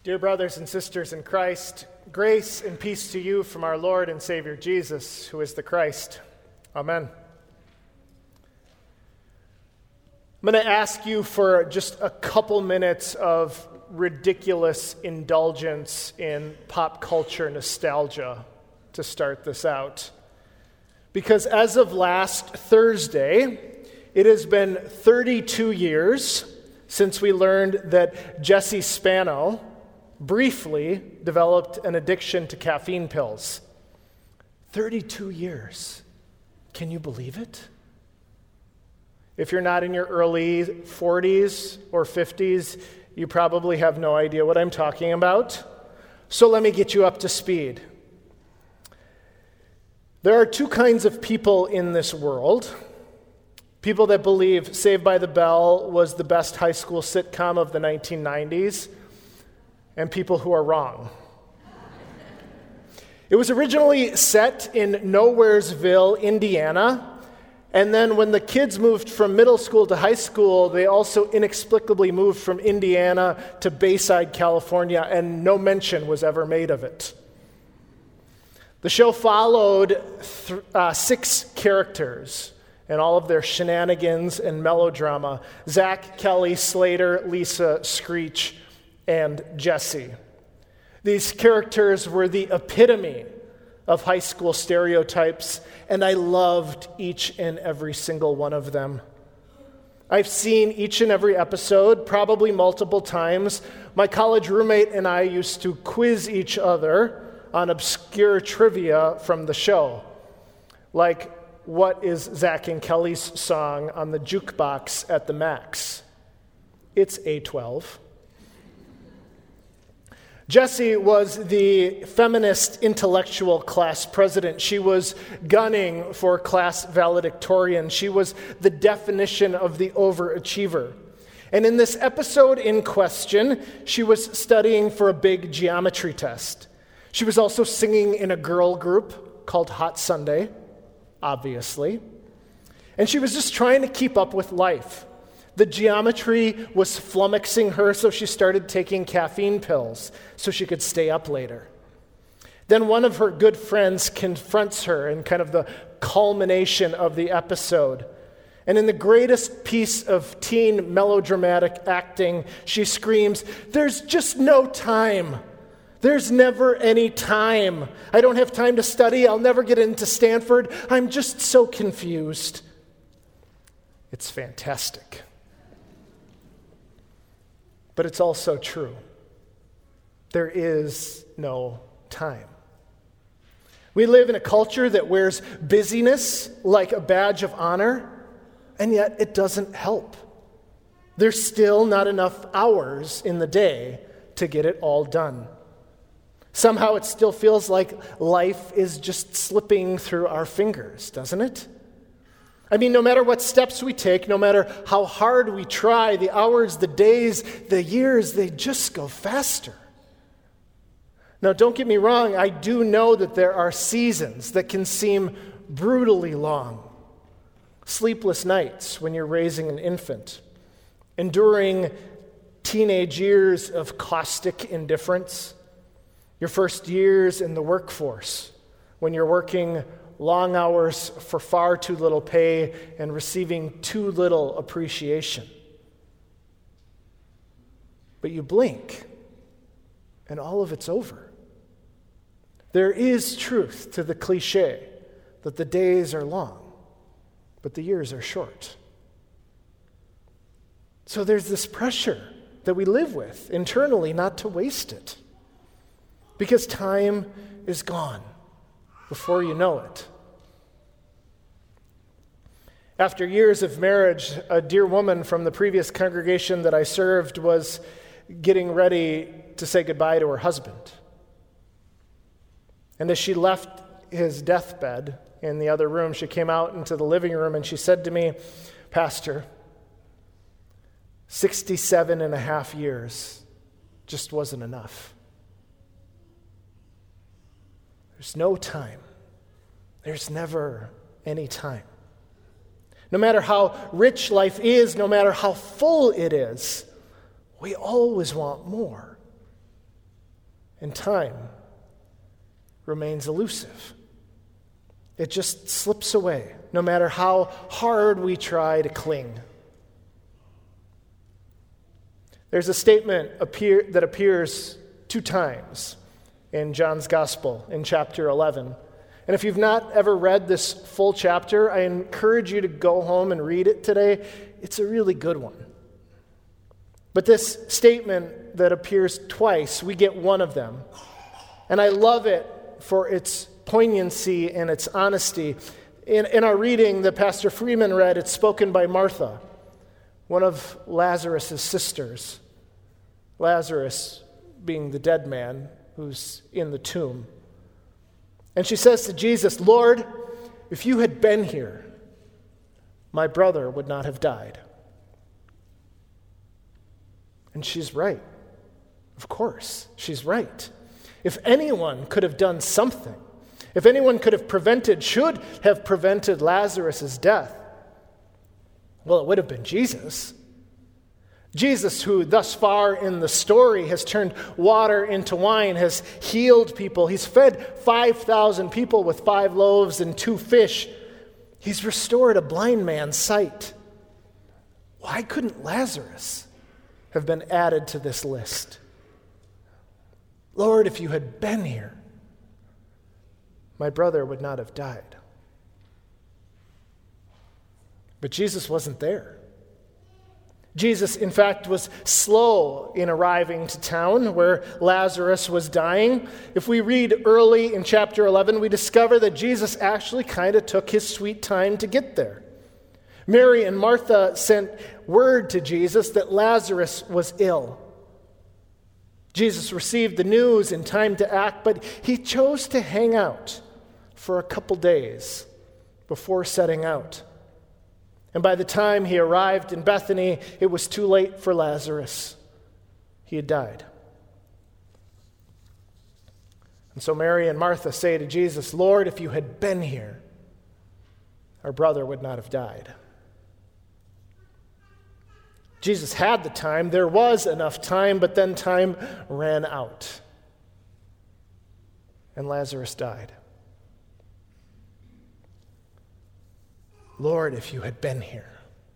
Dear brothers and sisters in Christ, grace and peace to you from our Lord and Savior Jesus, who is the Christ. Amen. I'm going to ask you for just a couple minutes of ridiculous indulgence in pop culture nostalgia to start this out. Because as of last Thursday, it has been 32 years since we learned that Jesse Spano briefly developed an addiction to caffeine pills. 32 years. Can you believe it? If you're not in your early 40s or 50s, you probably have no idea what I'm talking about. So let me get you up to speed. There are two kinds of people in this world. People that believe Saved by the Bell was the best high school sitcom of the 1990s, and people who are wrong. It was originally set in Nowheresville, Indiana, and then when the kids moved from middle school to high school, they also inexplicably moved from Indiana to Bayside, California, and no mention was ever made of it. The show followed 6 characters and all of their shenanigans and melodrama: Zach, Kelly, Slater, Lisa, Screech, and Jesse. These characters were the epitome of high school stereotypes, and I loved each and every single one of them. I've seen each and every episode, probably multiple times. My college roommate and I used to quiz each other on obscure trivia from the show, like, what is Zach and Kelly's song on the jukebox at the Max? It's A12. Jessie was the feminist intellectual class president. She was gunning for class valedictorian. She was the definition of the overachiever. And in this episode in question, she was studying for a big geometry test. She was also singing in a girl group called Hot Sunday, obviously. And she was just trying to keep up with life. The geometry was flummoxing her, so she started taking caffeine pills so she could stay up later. Then one of her good friends confronts her in kind of the culmination of the episode. And in the greatest piece of teen melodramatic acting, she screams, "There's just no time. There's never any time. I don't have time to study. I'll never get into Stanford. I'm just so confused." It's fantastic. But it's also true. There is no time. We live in a culture that wears busyness like a badge of honor, and yet it doesn't help. There's still not enough hours in the day to get it all done. Somehow it still feels like life is just slipping through our fingers, doesn't it? I mean, no matter what steps we take, no matter how hard we try, the hours, the days, the years, they just go faster. Now, don't get me wrong, I do know that there are seasons that can seem brutally long. Sleepless nights when you're raising an infant, enduring teenage years of caustic indifference, your first years in the workforce when you're working long hours for far too little pay and receiving too little appreciation. But you blink, and all of it's over. There is truth to the cliche that the days are long, but the years are short. So there's this pressure that we live with internally not to waste it, because time is gone before you know it. After years of marriage, a dear woman from the previous congregation that I served was getting ready to say goodbye to her husband. And as she left his deathbed in the other room, she came out into the living room and she said to me, "Pastor, 67 and a half years just wasn't enough. There's no time. There's never any time. No matter how rich life is, no matter how full it is, we always want more. And time remains elusive. It just slips away, no matter how hard we try to cling. There's a statement that appears 2 times in John's Gospel in chapter 11. And if you've not ever read this full chapter, I encourage you to go home and read it today. It's a really good one. But this statement that appears twice, we get one of them. And I love it for its poignancy and its honesty. In our reading that Pastor Freeman read, it's spoken by Martha, one of Lazarus' sisters. Lazarus being the dead man who's in the tomb. And she says to Jesus, "Lord, if you had been here, my brother would not have died." And she's right. Of course, she's right. If anyone could have done something, if anyone should have prevented Lazarus' death, well, it would have been Jesus. Jesus, who thus far in the story has turned water into wine, has healed people. He's fed 5,000 people with 5 loaves and 2 fish. He's restored a blind man's sight. Why couldn't Lazarus have been added to this list? Lord, if you had been here, my brother would not have died. But Jesus wasn't there. Jesus, in fact, was slow in arriving to town where Lazarus was dying. If we read early in chapter 11, we discover that Jesus actually kind of took his sweet time to get there. Mary and Martha sent word to Jesus that Lazarus was ill. Jesus received the news in time to act, but he chose to hang out for a couple days before setting out. And by the time he arrived in Bethany, it was too late for Lazarus. He had died. And so Mary and Martha say to Jesus, "Lord, if you had been here, our brother would not have died." Jesus had the time. There was enough time, but then time ran out. And Lazarus died. Lord, if you had been here.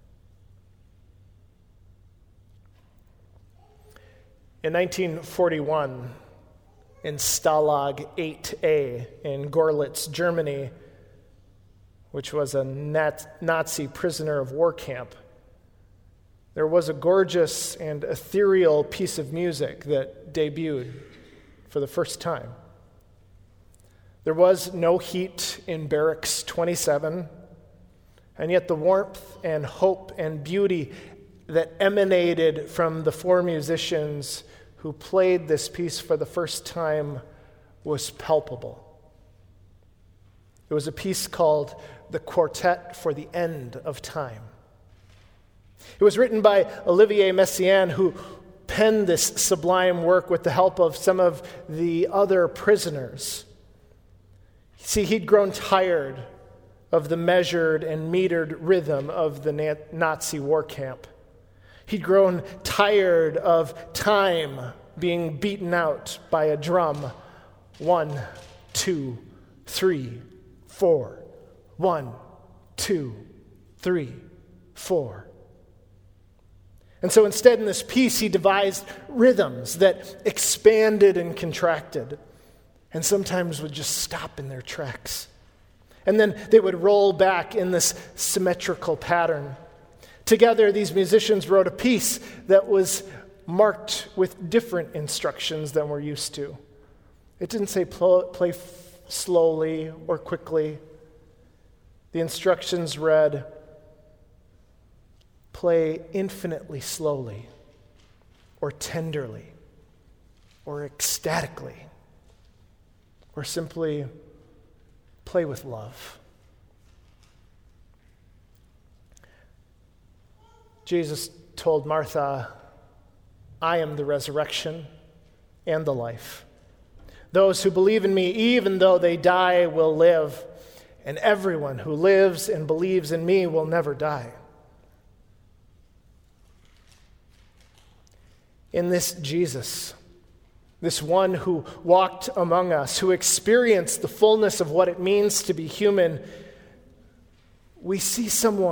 In 1941, in Stalag 8A in Gorlitz, Germany, which was a Nazi prisoner of war camp, there was a gorgeous and ethereal piece of music that debuted for the first time. There was no heat in Barracks 27, and yet the warmth and hope and beauty that emanated from the 4 musicians who played this piece for the first time was palpable. It was a piece called The Quartet for the End of Time. It was written by Olivier Messiaen, who penned this sublime work with the help of some of the other prisoners. See, he'd grown tired of the measured and metered rhythm of the Nazi war camp. He'd grown tired of time being beaten out by a drum. 1, 2, 3, 4. 1, 2, 3, 4. And so instead in this piece, he devised rhythms that expanded and contracted, and sometimes would just stop in their tracks. And then they would roll back in this symmetrical pattern. Together, these musicians wrote a piece that was marked with different instructions than we're used to. It didn't say play slowly or quickly. The instructions read, play infinitely slowly, or tenderly, or ecstatically, or simply play with love. Jesus told Martha, "I am the resurrection and the life. Those who believe in me, even though they die, will live, and everyone who lives and believes in me will never die." In this Jesus, this one who walked among us, who experienced the fullness of what it means to be human, we see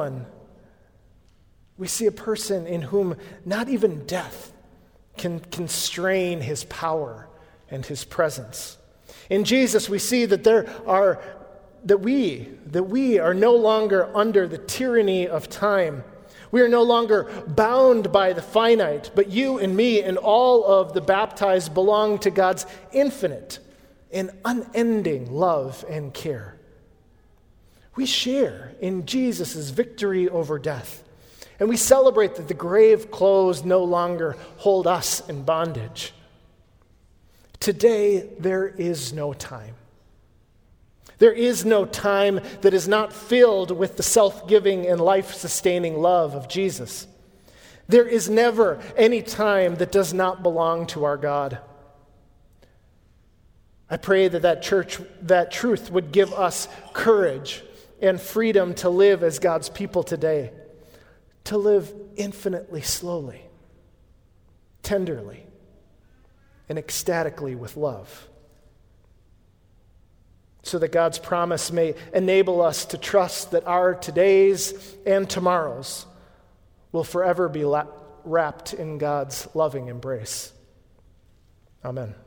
a person in whom not even death can constrain his power and his presence. In Jesus, we see that we are no longer under the tyranny of time. We are no longer bound by the finite, but you and me and all of the baptized belong to God's infinite and unending love and care. We share in Jesus' victory over death, and we celebrate that the grave clothes no longer hold us in bondage. Today, there is no time. There is no time that is not filled with the self-giving and life-sustaining love of Jesus. There is never any time that does not belong to our God. I pray that truth would give us courage and freedom to live as God's people today, to live infinitely slowly, tenderly, and ecstatically with love, so that God's promise may enable us to trust that our todays and tomorrows will forever be wrapped in God's loving embrace. Amen.